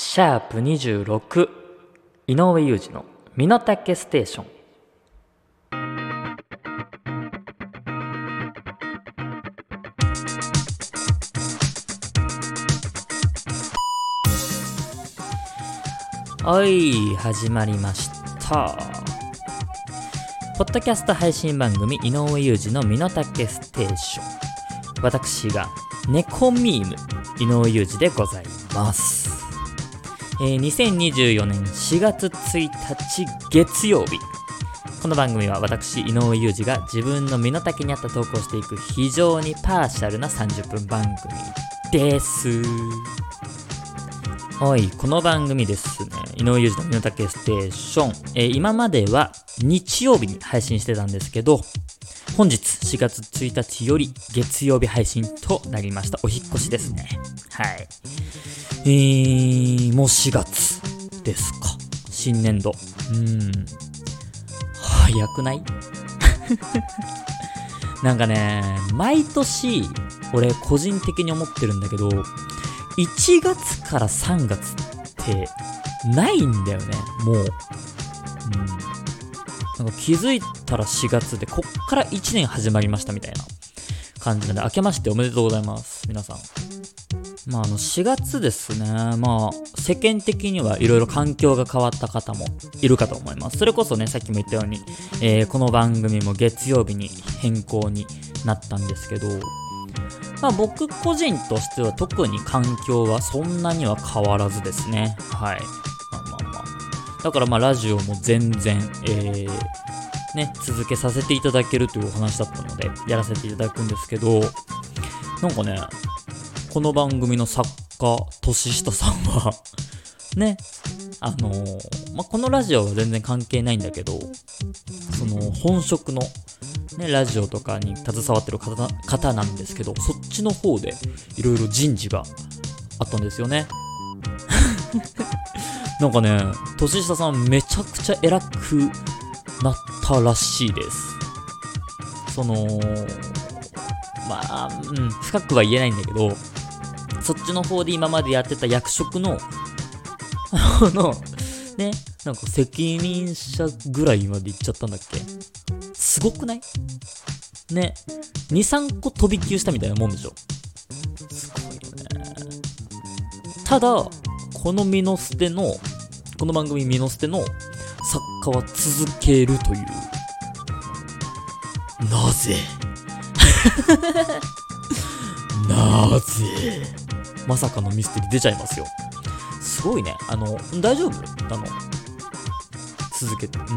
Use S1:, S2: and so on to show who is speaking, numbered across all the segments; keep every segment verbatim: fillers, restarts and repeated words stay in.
S1: シャープにじゅうろく井上裕二の身の丈ステーション。はい、始まりました。ポッドキャスト配信番組井上裕二の身の丈ステーション。私が猫ミーム井上裕二でございます。えー、にせんにじゅうよねんしがつついたち月曜日。この番組は私井上裕二が自分の身の丈に合った投稿をしていく非常にパーシャルなさんじゅっぷん番組です。はい、この番組ですね、井上裕二の身の丈ステーション、えー、今までは日曜日に配信してたんですけど、本日しがつついたちより月曜日配信となりました。お引っ越しですね。はい。えー、もうしがつですか。新年度。うーん。早くないなんかね、毎年、俺個人的に思ってるんだけど、いちがつからさんがつってないんだよね、もう。うん。なんか気づいたらしがつで、こっからいちねん始まりましたみたいな感じなので、明けましておめでとうございます、皆さん。まあ、あのしがつですね。まあ世間的にはいろいろ環境が変わった方もいるかと思います。それこそね、さっきも言ったように、えー、この番組も月曜日に変更になったんですけど、まあ僕個人としては特に環境はそんなには変わらずですね。はい。まあまあまあ。だからまあラジオも全然、えー、ね、続けさせていただけるというお話だったので、やらせていただくんですけど、なんかね、この番組の作家年下さんはね、あのー、まあ、このラジオは全然関係ないんだけど、その本職のねラジオとかに携わってる 方, 方なんですけど、そっちの方でいろいろ人事があったんですよね。なんかね、年下さんめちゃくちゃ偉くなったらしいです。そのまあ、うん、深くは言えないんだけど、そっちの方で今までやってた役職のあのね、なんか責任者ぐらいまで行っちゃったんだっけ。すごくないね。に、さんこ飛び級したみたいなもんでしょ。すごいよね。ただこのミノステのこの番組ミノステの作家は続けるという。なぜなぜまさかのミステリー出ちゃいますよ。すごいね。あの大丈夫あの続けて、うん。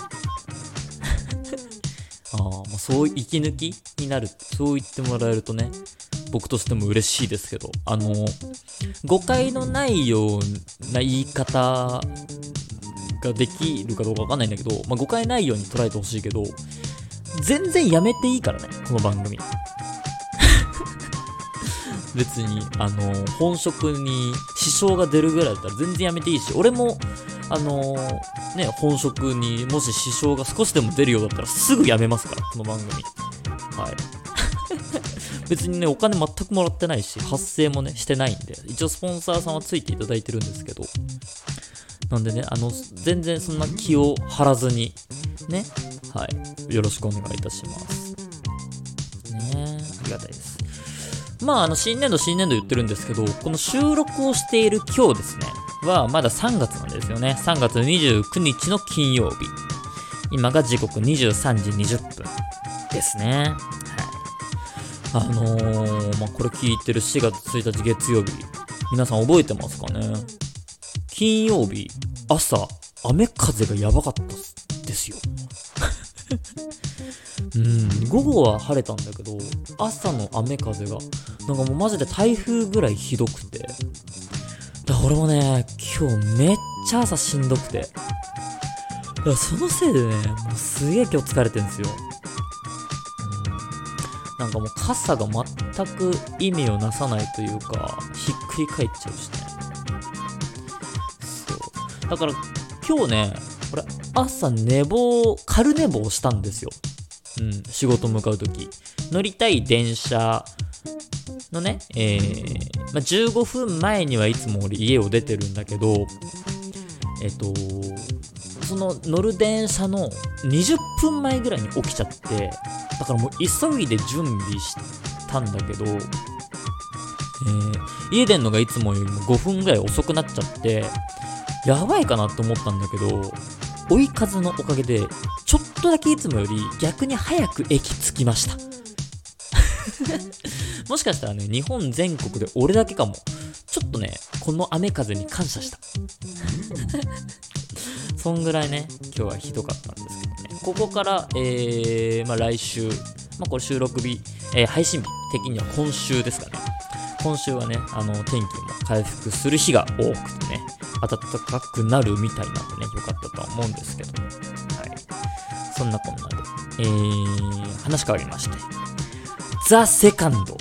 S1: ああ、まあ、そう息抜きになる、そう言ってもらえるとね、僕としても嬉しいですけど、あの誤解のないような言い方ができるかどうかわかんないんだけど、まあ、誤解ないように捉えてほしいけど、全然やめていいからね、この番組。別にあの本職に支障が出るぐらいだったら全然やめていいし、俺もあのね本職にもし支障が少しでも出るようだったらすぐやめますから、この番組。はい。別にねお金全くもらってないし、発生もねしてないんで、一応スポンサーさんはついていただいてるんですけど、なんでね、あの全然そんな気を張らずにね、はい、よろしくお願いいたしますね。ありがたいです。まあ、あの新年度新年度言ってるんですけど、この収録をしている今日ですねはまださんがつなんですよね。さんがつにじゅうくにちの金曜日、今が時刻にじゅうさんじにじゅっぷんですね。はい。あのー、まあこれ聞いてるしがつついたち月曜日、皆さん覚えてますかね。金曜日朝雨風がやばかったですよ。うん、午後は晴れたんだけど、朝の雨風がなんかもうマジで台風ぐらいひどくて、だから俺もね今日めっちゃ朝しんどくて、だからそのせいでねもうすげえ今日疲れてるんですよ。うん、なんかもう傘が全く意味をなさないというか、ひっくり返っちゃうしね。そうだから今日ね、俺朝寝坊軽寝坊したんですよ。うん、仕事向かうとき乗りたい電車のね、えーまあ、じゅうごふんまえにはいつも俺家を出てるんだけど、えっと、その乗る電車のにじゅっぷんまえぐらいに起きちゃって、だからもう急いで準備したんだけど、えー、家出んのがいつもよりもごふんぐらい遅くなっちゃって、やばいかなって思ったんだけど、追い風のおかげで、ちょっとだけいつもより逆に早く駅着きました。もしかしたらね、日本全国で俺だけかも。ちょっとね、この雨風に感謝した。そんぐらいね、今日はひどかったんですけどね。ここから、えー、まあ来週、まあこれ収録日、えー、配信日的には今週ですかね。今週はね、あの、天気も回復する日が多くてね、暖かくなるみたいなんでね、よかったとは思うんですけど、はい。そんなこんなで、えー、話変わりまして、ザ・セカンド。はい、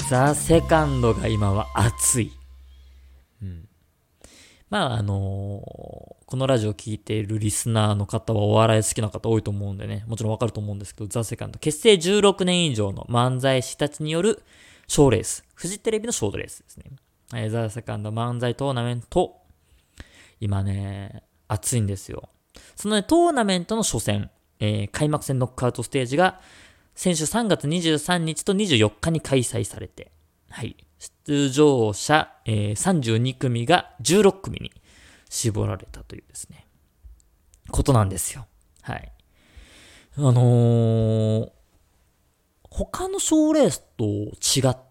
S1: ザ・セカンドが今は熱い。うん。まあ、あのー、このラジオを聞いているリスナーの方はお笑い好きな方多いと思うんでね、もちろんわかると思うんですけど、ザ・セカンド。結成じゅうろくねん以上の漫才師たちによる賞レース。フジテレビの賞レースですね。えー、ザ・セカンド漫才トーナメント。今ね、熱いんですよ。そのね、トーナメントの初戦、えー、開幕戦ノックアウトステージが、先週さんがつにじゅうさんにちとにじゅうよっかに開催されて、はい。出場者、えー、さんじゅうにくみがじゅうろくくみに絞られたというですね、ことなんですよ。はい。あのー、他の賞レースと違って、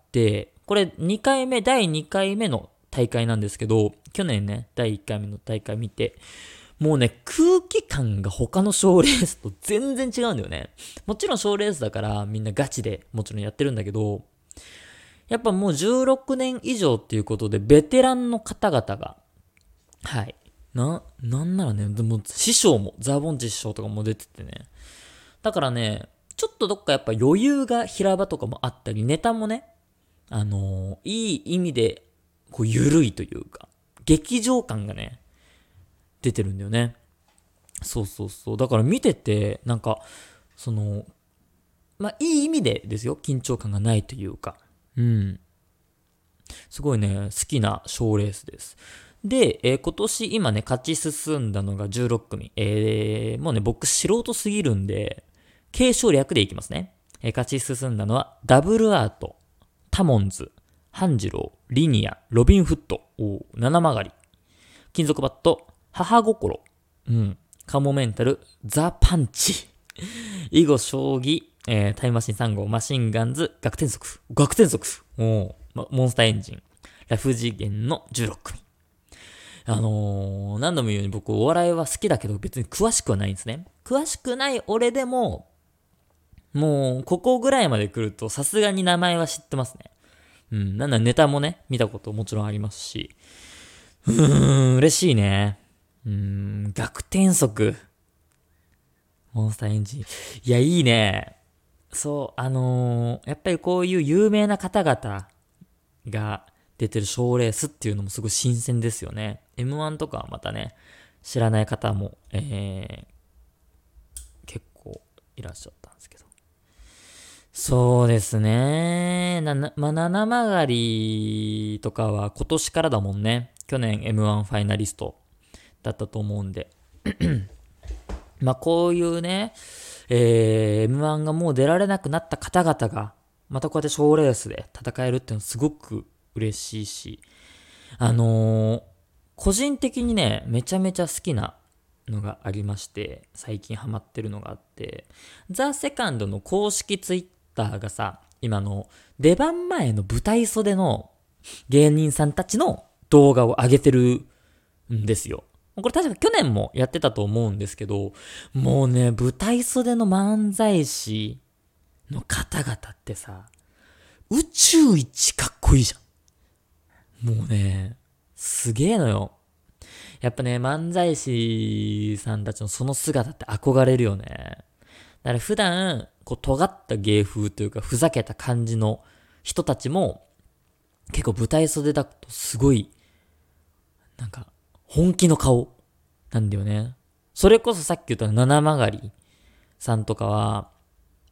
S1: これにかいめ、だいにかいめの大会なんですけど、去年ね、だいいっかいめの大会見て、もうね、空気感が他の賞レースと全然違うんだよね。もちろん賞レースだからみんなガチでもちろんやってるんだけど、やっぱもうじゅうろくねん以上っていうことでベテランの方々が、はい。な、なんならね、でも師匠も、ザーボンチ師匠とかも出ててね。だからね、ちょっとどっかやっぱ余裕が平場とかもあったり、ネタもね、あのー、いい意味で、こう、緩いというか、劇場感がね、出てるんだよね。そうそうそう。だから見てて、なんか、その、まあ、いい意味でですよ。緊張感がないというか。うん。すごいね、好きな賞レースです。で、えー、今年今ね、勝ち進んだのがじゅうろくくみ。えー、もうね、僕素人すぎるんで、継承略でいきますね。えー、勝ち進んだのは、ダブルアート、タモンズ、半次郎、リニア、ロビンフット、お七曲り、金属バット、母心、うん、カモメンタル、ザ・パンチ、囲碁将棋、えー、タイムマシンさん号、マシンガンズ、学天則、学天則、おま、モンスターエンジン、ラフ次元のじゅうろっくみ。あのー、何度も言うように僕お笑いは好きだけど別に詳しくはないんですね。詳しくない俺でも、もうここぐらいまで来るとさすがに名前は知ってますね。うん、なんだネタもね、見たこともちろんありますし。うーん、嬉しいね。うーん、逆転則。モンスターエンジン。いや、いいね。そう、あのー、やっぱりこういう有名な方々が出てる賞レースっていうのもすごい新鮮ですよね。エムワン とかはまたね、知らない方も、えー、結構いらっしゃったんですけど。そうですね。な、な、まあ、七曲りとかは今年からだもんね。去年 エムワン ファイナリストだったと思うんで。まあ、こういうね、えー、エムワン がもう出られなくなった方々が、またこうやって賞レースで戦えるっていうのはすごく嬉しいし、あのー、個人的にね、めちゃめちゃ好きなのがありまして、最近ハマってるのがあって、ザ・セカンドの公式ツイッターがさ、今の出番前の舞台袖の芸人さんたちの動画を上げてるんですよ。これ確か去年もやってたと思うんですけど、もうね、舞台袖の漫才師の方々ってさ、宇宙一かっこいいじゃん。もうね、すげえのよ。やっぱね、漫才師さんたちのその姿って憧れるよね。だから普段、こう、尖った芸風というか、ふざけた感じの人たちも、結構舞台袖だとすごい、なんか、本気の顔なんだよね。それこそさっき言った七曲りさんとかは、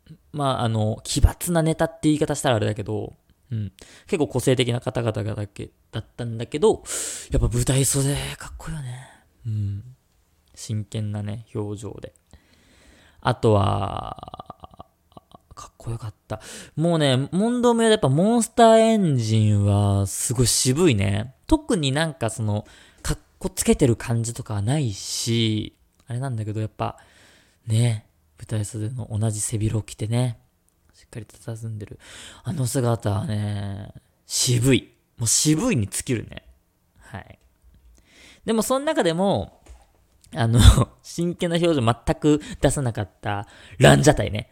S1: まあ、あの、奇抜なネタって言い方したらあれだけど、うん。結構個性的な方々がだけ、だったんだけど、やっぱ舞台袖かっこいいよね。うん。真剣なね、表情で。あとは、かっこよかった。もうね、問答無用でやっぱモンスターエンジンはすごい渋いね。特になんかその、かっこつけてる感じとかはないし、あれなんだけどやっぱ、ね、舞台袖の同じ背広着てね、しっかり佇んでる。あの姿はね、渋い。もう渋いに尽きるね。はい。でもその中でも、あの、真剣な表情全く出さなかったランジャタイね。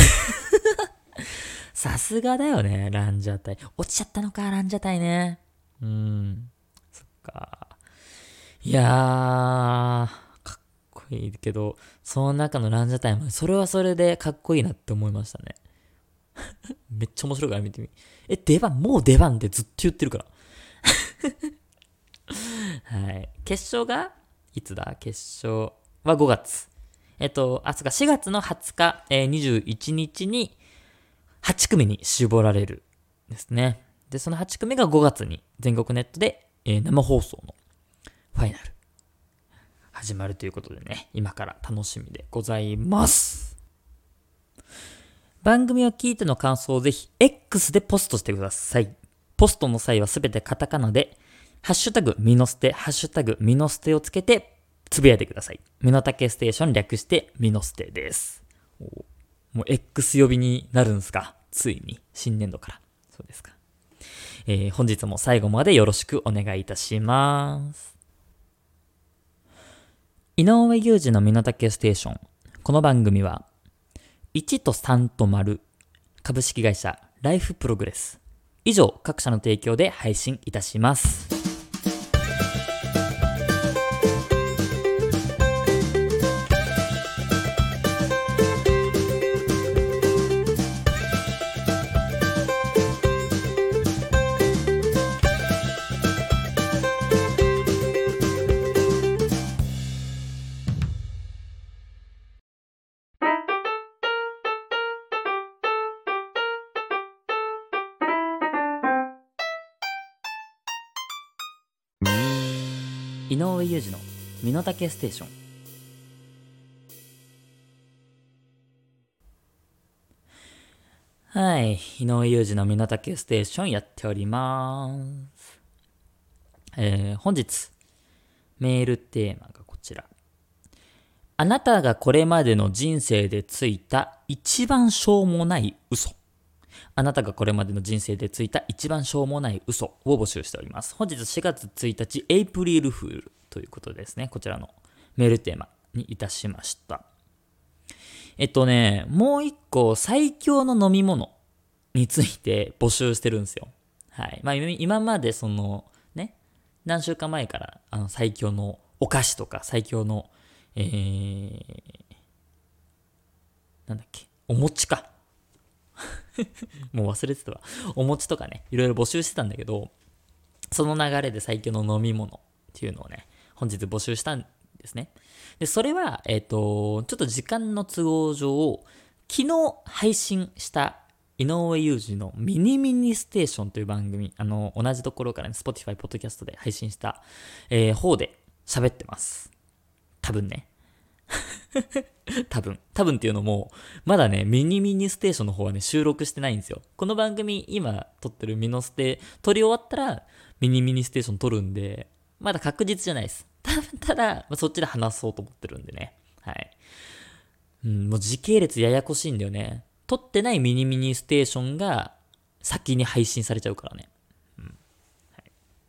S1: さすがだよね、ランジャタイ。落ちちゃったのか、ランジャタイね。うーん。そっか。いやー、かっこいいけど、その中のランジャタイも、それはそれでかっこいいなって思いましたね。めっちゃ面白いから見てみ。え、出番、もう出番ってずっと言ってるから。はい。決勝が、いつだ決勝はごがつ。えっと、あ、そっか、しがつのはつか、えー、にじゅういちにちにはちくみに絞られるですね。で、そのはちくみがごがつに全国ネットで、えー、生放送のファイナル始まるということでね、今から楽しみでございます。番組を聞いての感想をぜひ X でポストしてください。ポストの際はすべてカタカナで、ハッシュタグミノステ、ハッシュタグミノステをつけてつぶやいてください。ミノタケステーション略してミノステです。もう X 呼びになるんすか？ついに新年度から。そうですか。えー、本日も最後までよろしくお願いいたします。井上裕二のミノタケステーション。この番組はいちとさんと丸株式会社ライフプログレス以上各社の提供で配信いたします。井上裕二の身の丈ステーション。はい。井上裕二の身の丈ステーションやっております。えー、本日、メールテーマがこちら。あなたがこれまでの人生でついた一番しょうもない嘘。あなたがこれまでの人生でついた一番しょうもない嘘を募集しております。本日しがつついたち、エイプリルフールということですね。こちらのメールテーマにいたしました。えっとね、もう一個最強の飲み物について募集してるんですよ。はい。まあ今までそのね、何週間前からあの最強のお菓子とか最強の、えー、なんだっけ、お餅か。もう忘れてたわ。お餅とかね、いろいろ募集してたんだけど、その流れで最強の飲み物っていうのをね、本日募集したんですね。で、それは、えっと、ちょっと時間の都合上、昨日配信した井上裕二のミニミニステーションという番組、あの、同じところからね、Spotify、Podcast で配信した、えー、方で喋ってます。多分ね。多分。多分っていうのも、まだね、ミニミニステーションの方はね、収録してないんですよ。この番組、今撮ってるミノステ、撮り終わったら、ミニミニステーション撮るんで、まだ確実じゃないです。たただ、まあ、そっちで話そうと思ってるんでね。はい。うん、もう時系列ややこしいんだよね。撮ってないミニミニステーションが先に配信されちゃうからね。うん。はい、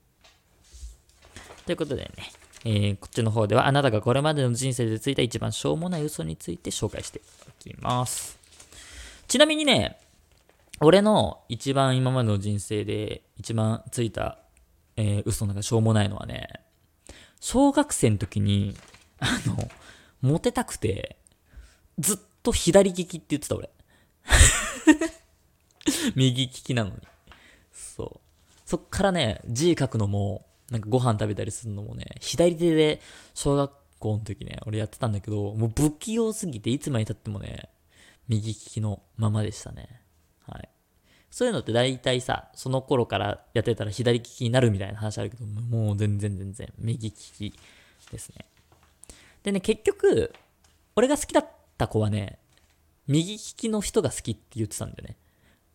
S1: ということでね、えー、こっちの方ではあなたがこれまでの人生でついた一番しょうもない嘘について紹介していきます。ちなみにね、俺の一番今までの人生で一番ついた、えー、嘘なんかしょうもないのはね、小学生の時に、あの、モテたくて、ずっと左利きって言ってた俺。右利きなのに。そう。そっからね、字書くのも、なんかご飯食べたりするのもね、左手で小学校の時ね、俺やってたんだけど、もう不器用すぎていつまで経ってもね、 右利きのままでしたね。はい。そういうのって大体さ、その頃からやってたら左利きになるみたいな話あるけど、もう全然全然右利きですね。でね、結局、俺が好きだった子はね、右利きの人が好きって言ってたんだよね。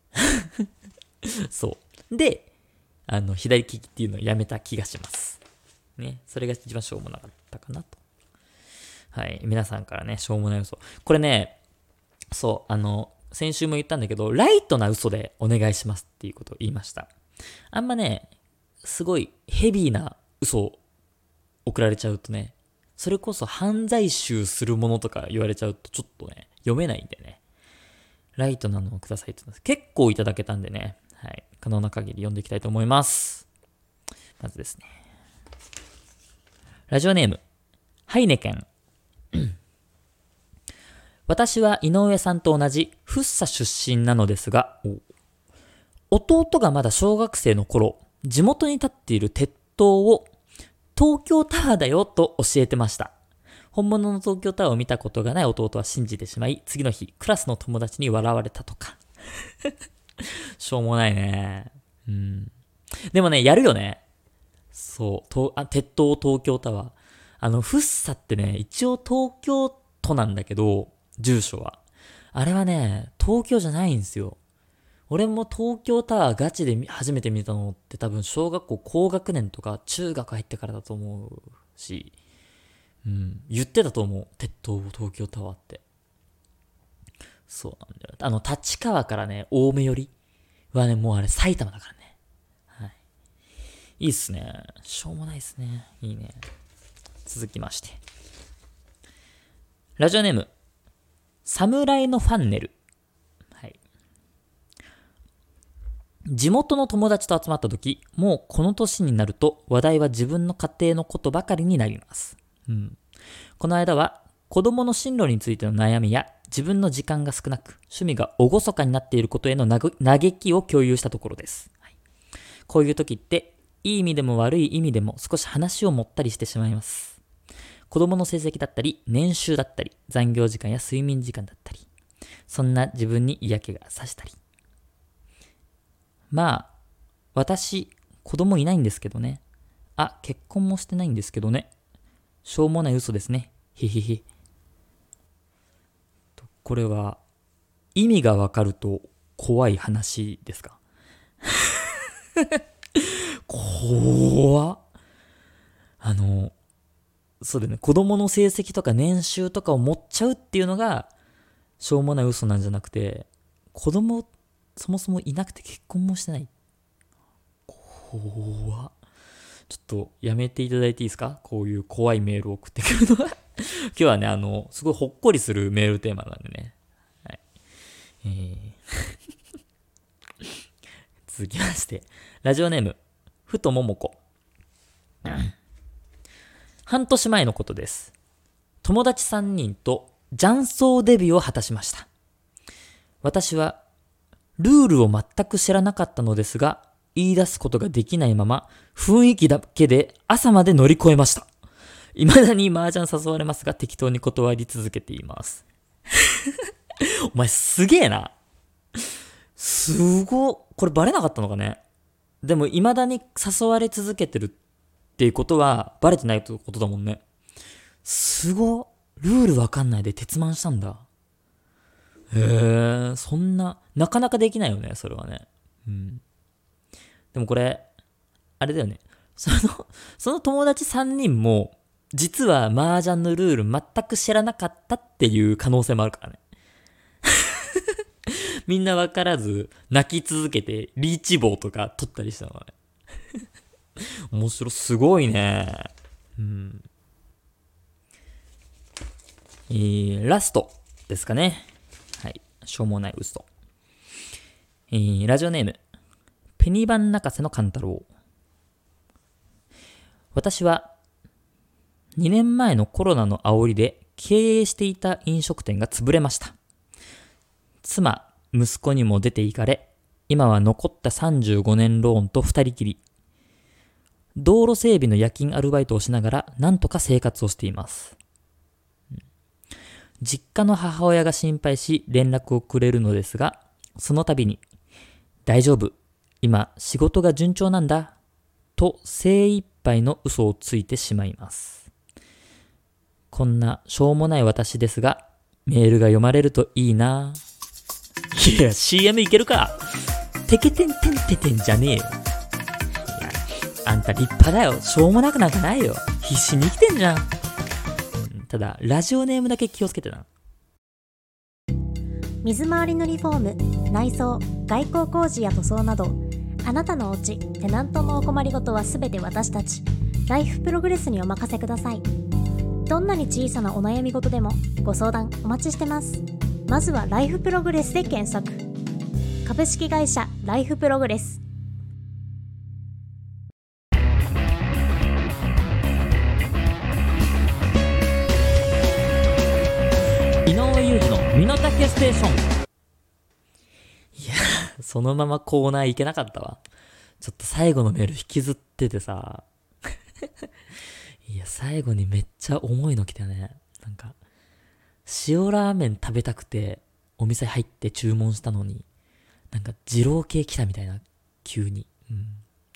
S1: そう。で、あの、左利きっていうのをやめた気がします。ね。それが一番しょうもなかったかなと。はい。皆さんからね、しょうもない嘘。これね、そう、あの、先週も言ったんだけど、ライトな嘘でお願いしますっていうことを言いました。あんまね、すごいヘビーな嘘を送られちゃうとね、それこそ犯罪集するものとか言われちゃうとちょっとね、読めないんでね。ライトなのをくださいって言うんです。結構いただけたんでね、はい。可能な限り読んでいきたいと思います。まずですね。ラジオネーム、ハイネケン。私は井上さんと同じ福生出身なのですが、弟がまだ小学生の頃、地元に立っている鉄塔を東京タワーだよと教えてました。本物の東京タワーを見たことがない弟は信じてしまい、次の日、クラスの友達に笑われたとか。しょうもないね。うん。でもね、やるよね。そう、とあ鉄塔東京タワー。あの、福生ってね、一応東京都なんだけど、住所は。あれはね、東京じゃないんですよ。俺も東京タワーガチで初めて見たのって多分小学校高学年とか中学入ってからだと思うし、うん、言ってたと思う。鉄塔東京タワーって。そうなんだよ。あの、立川からね、青梅寄りはね、もうあれ埼玉だからね。はい。いいっすね。しょうもないっすね。いいね。続きまして。ラジオネーム、侍のファンネル。はい。地元の友達と集まった時、もうこの年になると話題は自分の家庭のことばかりになります。うん。この間は子供の進路についての悩みや自分の時間が少なく趣味がおごそかになっていることへの嘆きを共有したところです。はい、こういう時っていい意味でも悪い意味でも少し話を持ったりしてしまいます。子供の成績だったり、年収だったり、残業時間や睡眠時間だったり、そんな自分に嫌気がさしたり。まあ、私、子供いないんですけどね。あ、結婚もしてないんですけどね。しょうもない嘘ですね。ひひひ。これは、意味がわかると怖い話ですか？怖っ。あの、そうだよね。子供の成績とか年収とかを持っちゃうっていうのが、しょうもない嘘なんじゃなくて、子供、そもそもいなくて結婚もしてない。怖っ。ちょっとやめていただいていいですか？こういう怖いメールを送ってくるのは。今日はね、あの、すごいほっこりするメールテーマなんでね。はい。えー、続きまして、ラジオネーム、ふとももこ。半年前のことです。友達さんにんと雀荘デビューを果たしました。私はルールを全く知らなかったのですが、言い出すことができないまま雰囲気だけで朝まで乗り越えました。未だに麻雀誘われますが適当に断り続けています。お前すげえな。すごっ。これバレなかったのかね。でも未だに誘われ続けてるっていうことはバレてないってことだもんね。すごっ。ルールわかんないで鉄腕したんだ。へえ、そんな、なかなかできないよね、それはね。うん。でもこれ、あれだよね。その、その友達さんにんも、実は麻雀のルール全く知らなかったっていう可能性もあるからね。みんなわからず、泣き続けて、リーチ棒とか取ったりしたのがね。面白い、すごいね。うん。えー、ラストですかね。はい。しょうもない嘘。えー、ラジオネーム。ペニバン泣かせのカンタロウ。私は、にねんまえのコロナの煽りで経営していた飲食店が潰れました。妻、息子にも出て行かれ、今は残ったさんじゅうごねんローンと二人きり。道路整備の夜勤アルバイトをしながら、なんとか生活をしています。 実家の母親が心配し連絡をくれるのですが、その度に、大丈夫、今仕事が順調なんだ、と精一杯の嘘をついてしまいます。こんなしょうもない私ですが、メールが読まれるといいな。いや、シーエム いけるか。てけてんてんててんじゃねえよ。いや、あんた立派だよ。しょうもなくなんかないよ。必死に生きてんじゃん。ただラジオネームだけ気をつけてな。
S2: 水回りのリフォーム、内装、外構工事や塗装など、あなたのお家、テナントのお困りごとはすべて私たちライフプログレスにお任せください。どんなに小さなお悩み事でもご相談お待ちしてます。まずはライフプログレスで検索。株式会社ライフプログレス。
S1: 井上裕二の身の丈ステーション。いや、そのままコーナー行けなかったわ。ちょっと最後のメール引きずっててさいや、最後にめっちゃ重いの来たよね。なんか塩ラーメン食べたくてお店入って注文したのに、なんか二郎系来たみたいな、急に。うん、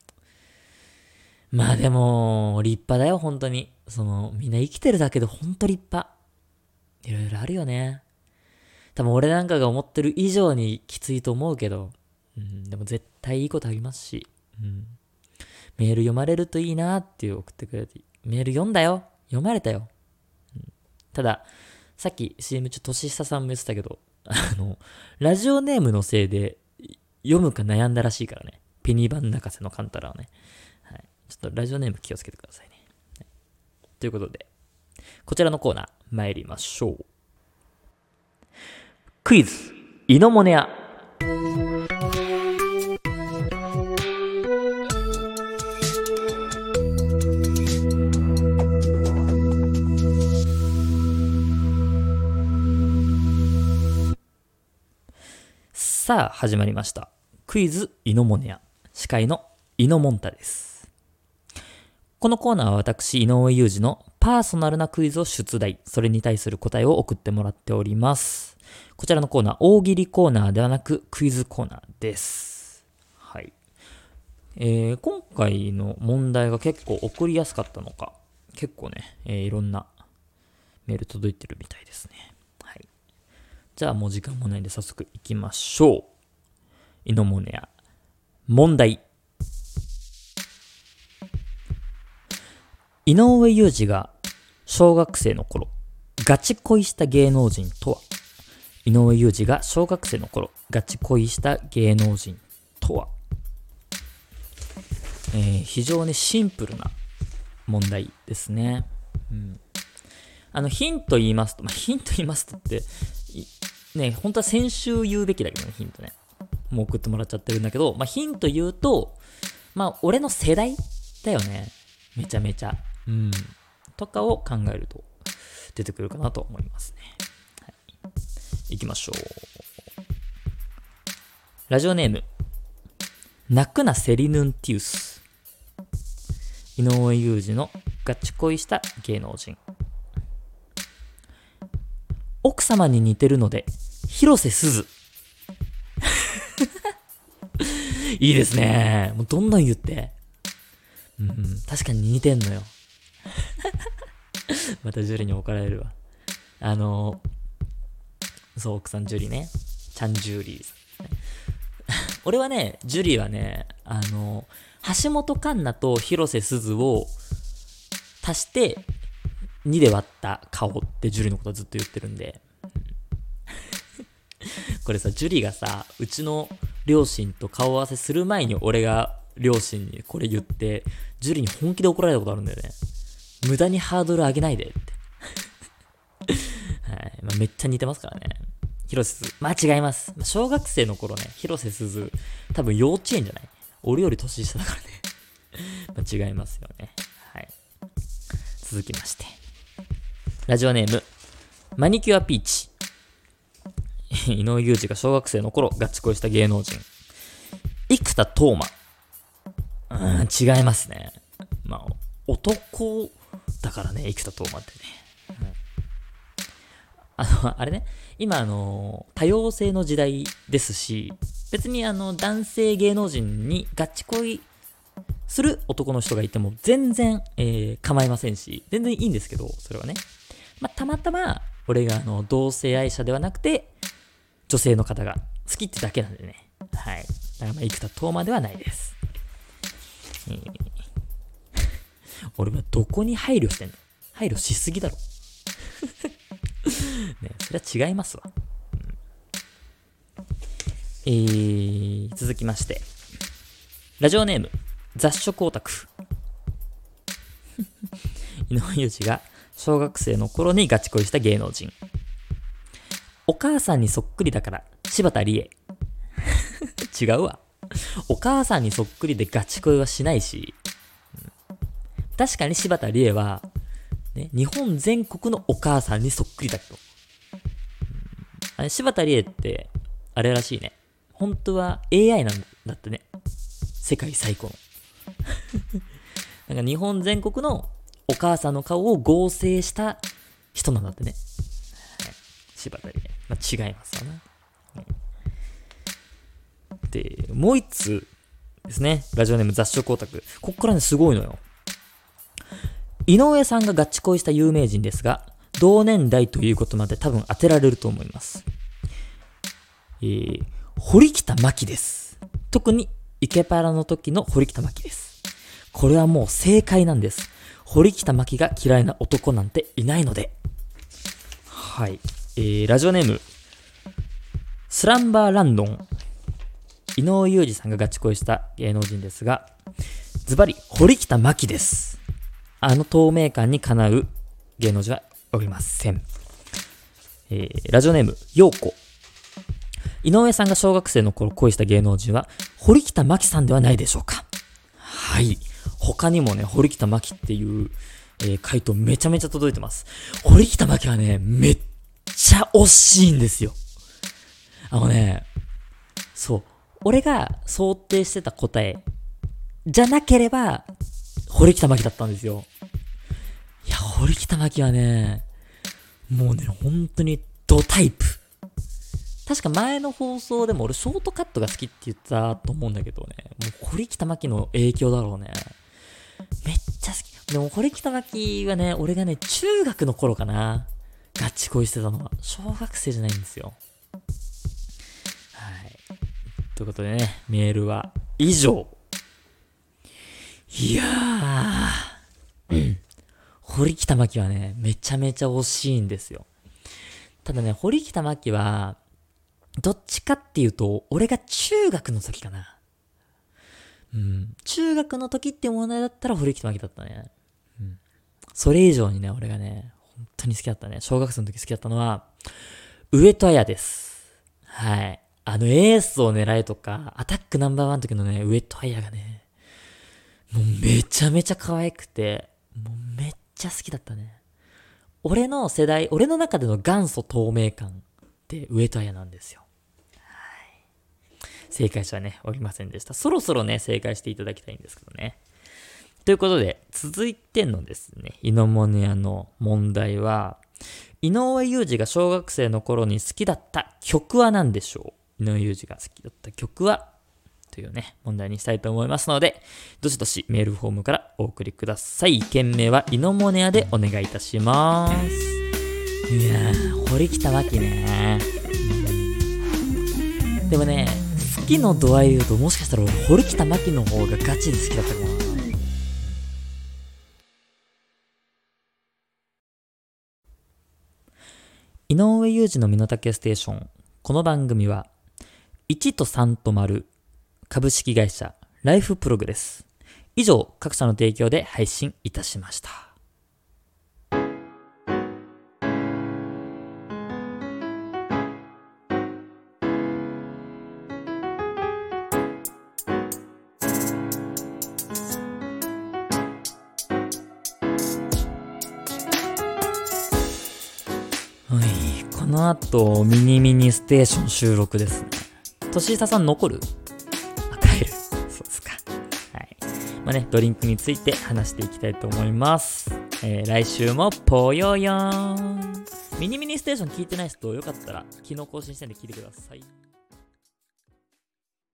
S1: まあでも立派だよ、本当に。そのみんな生きてるだけで本当立派。いろいろあるよね。多分俺なんかが思ってる以上にきついと思うけど、うん、でも絶対いいことありますし、うん、メール読まれるといいなっていう送ってくれて、メール読んだよ、読まれたよ。うん、たださっき シーエム 中年下さんも言ってたけど、あのラジオネームのせいで読むか悩んだらしいからね。ペニバン泣かせのカンタラはね、はい、ちょっとラジオネーム気をつけてくださいね。はい、ということでこちらのコーナー参りましょう。クイズイノモネア。さあ始まりました。クイズイノモネア。司会のイノモンタです。このコーナーは私井上裕二のパーソナルなクイズを出題、それに対する答えを送ってもらっております。こちらのコーナー、大喜利コーナーではなくクイズコーナーです。はい。えー、今回の問題が結構送りやすかったのか、結構ね、えー、いろんなメール届いてるみたいですね。はい。じゃあもう時間もないんで早速いきましょう。イノモネア問題。井上裕二が小学生の頃ガチ恋した芸能人とは。井上裕二が小学生の頃ガチ恋した芸能人とは。えー、非常にシンプルな問題ですね。うん、あのヒント言いますと、まあ、ヒント言いますとってね、本当は先週言うべきだけどね、ヒントね。もう送ってもらっちゃってるんだけど、まあ、ヒント言うと、まあ俺の世代だよね。めちゃめちゃ。うん。とかを考えると出てくるかなと思いますね。はい。いきましょう。ラジオネーム、泣くなセリヌンティウス。井上裕二のガチ恋した芸能人。奥様に似てるので広瀬すず。いいですね。もうどんどん言って。うん、確かに似てんのよ。またジュリに怒られるわ。あのー、そう、奥さんジュリね。チャンジュリーさん、ね。俺はね、ジュリはね、あのー、橋本環奈と広瀬すずを足してにで割った顔ってジュリのことはずっと言ってるんで。これさ、ジュリがさ、うちの両親と顔合わせする前に俺が両親にこれ言って、ジュリに本気で怒られたことあるんだよね。無駄にハードル上げないでって。はい、まあ、めっちゃ似てますからね。広瀬すず、間違います。小学生の頃ね、広瀬すず、多分幼稚園じゃない？俺より年下だからね。まあ、違いますよね。はい。続きまして。ラジオネーム、マニキュアピーチ。井上裕二が小学生の頃ガチ恋した芸能人。生田斗真。うーん、違いますね。まあ、男だからね、生田斗真ってね。 あの、あれね、今あの、多様性の時代ですし、別にあの、男性芸能人にガチ恋する男の人がいても全然、えー、構いませんし、全然いいんですけど、それはね。まあ、たまたま、俺があの、同性愛者ではなくて、女性の方が好きってだけなんでね。はい。だからまあ、生田斗真ではないです。えー、俺はどこに配慮してんの？配慮しすぎだろ。ね、それは違いますわ。うん、えー、続きまして。ラジオネーム、雑食オタク。井上裕二が小学生の頃にガチ恋した芸能人。お母さんにそっくりだから柴田理恵。違うわ。お母さんにそっくりでガチ恋はしないし、うん、確かに柴田理恵は、ね、日本全国のお母さんにそっくりだけど、うん、あれ柴田理恵ってあれらしいね。本当は エーアイ なんだってね。世界最古の。なんか日本全国のお母さんの顔を合成した人なんだってね。はい、柴田理恵。まあ、違いますわな。で、もう一つですね。ラジオネーム雑食オタク。こっからね、すごいのよ。井上さんがガチ恋した有名人ですが、同年代ということまで多分当てられると思います。えー、堀北真希です。特にイケパラの時の堀北真希です。これはもう正解なんです。堀北真希が嫌いな男なんていないので。はい。えー、ラジオネーム、スランバーランドン。井上裕二さんがガチ恋した芸能人ですが、ズバリ堀北真希です。あの透明感にかなう芸能人はおりません。えー、ラジオネーム陽子。井上さんが小学生の頃恋した芸能人は堀北真希さんではないでしょうか。はい。他にもね、堀北真希っていう、えー、回答めちゃめちゃ届いてます。堀北真希はね、めっちゃ惜しいんですよ。あのね、そう。俺が想定してた答えじゃなければ堀北真希だったんですよ。いや、堀北真希はね、もうね、本当にドタイプ。確か前の放送でも俺ショートカットが好きって言ったと思うんだけどね、もう堀北真希の影響だろうね。めっちゃ好き。でも堀北真希はね、俺がね、中学の頃かな、ガチ恋してたのは。小学生じゃないんですよ。ということでね、メールは以上。いやー、うん、堀北真希はね、めちゃめちゃ惜しいんですよ。ただね、堀北真希は、どっちかっていうと、俺が中学の時かな。うん、中学の時って問題だったら堀北真希だったね。うん、それ以上にね、俺がね、本当に好きだったね。小学生の時好きだったのは、上戸彩です。はい。あのエースを狙えとか、アタックナンバーワンの時のね、上戸彩がね、もうめちゃめちゃ可愛くて、もうめっちゃ好きだったね。俺の世代、俺の中での元祖透明感って上戸彩なんですよ。はい。正解者はね、おりませんでした。そろそろね、正解していただきたいんですけどね。ということで、続いてのですね、イノモネアの問題は、井上裕二が小学生の頃に好きだった曲は何でしょう？井上裕二が好きだった曲はというね、問題にしたいと思いますので、どしどしメールフォームからお送りください。件名はイノモネアでお願いいたします。いやー、堀北真希ね、うん、でもね、好きの度合いで言うと、もしかしたら俺堀北真希の方がガチで好きだったかもな。井上裕二の身の丈ステーション。この番組はいちとさんと丸株式会社ライフプログです。以上、各社の提供で配信いたしました。この後ミニミニステーション収録ですね。年下さん残る？あ、帰る。そうですか。はい。まあね、ドリンクについて話していきたいと思います。えー、来週もぽよよーん。 ミニミニステーション聞いてない人よかったら昨日更新してんで聞いてください。